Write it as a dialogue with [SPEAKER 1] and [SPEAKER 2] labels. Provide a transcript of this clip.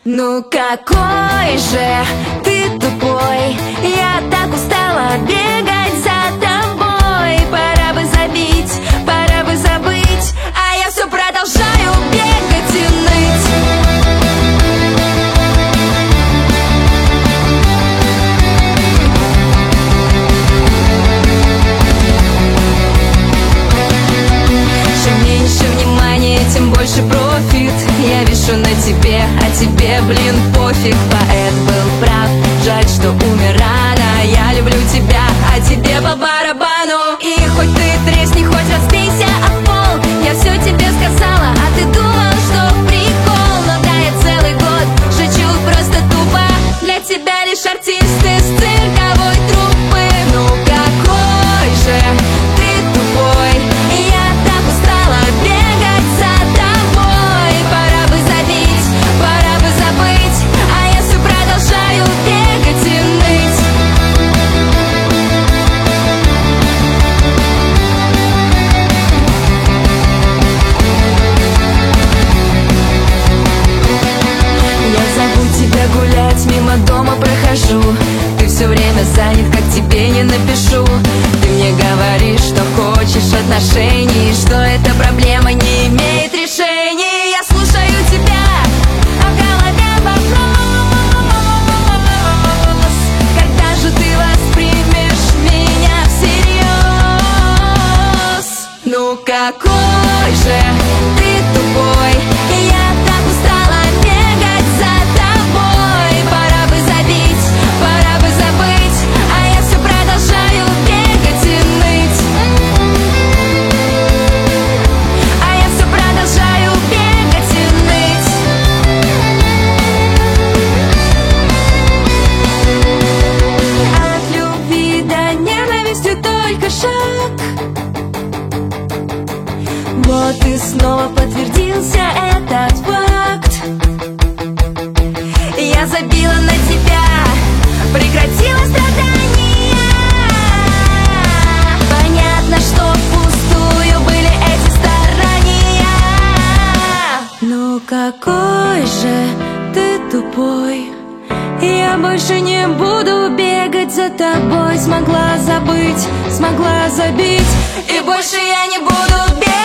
[SPEAKER 1] Ну какой же ты тупой, я так устала бегать за тобой. Пора бы забить, пора бы забыть, а я все продолжаю бегать и ныть. Чем меньше внимания, тем больше профит. Я вишу на тебе, а тебе, блин, пофиг. Поэт был прав, жаль, что умер рано. Я люблю тебя, а тебе по барабану. И хоть ты тресни, хоть разбейся об пол, я все тебе сказала, а ты думал, что прикол. Но да, я целый год шучу просто тупо. Для тебя лишь артисты с цирковой труппы. Ну какой же ты тупой, я так устала бегать за тобой. Пора бы забить, пора бы забыть, а я все продолжаю бегать и ныть. Я зову тебя гулять, мимо дома прохожу. Ты все время занят, как тебе не напишу. Ты мне говоришь, что хочешь отношений, что эта проблема не имеет решения. Я слушаю тебя, а в голове вопрос: когда же ты воспримешь меня всерьез? Ну какой же ты тупой, я так устала бегать за тобой. Пора бы забить, пора бы забыть, а я все продолжаю бегать и ныть. А я все продолжаю бегать и ныть. От любви до ненависти только шаг. Вот и снова подтвердился этот факт. Я забила на тебя, прекратила страдания. Понятно, что впустую были эти старания. Ну какой же ты тупой, я больше не буду бегать за тобой. Смогла забыть, смогла забить, и больше я не буду бегать.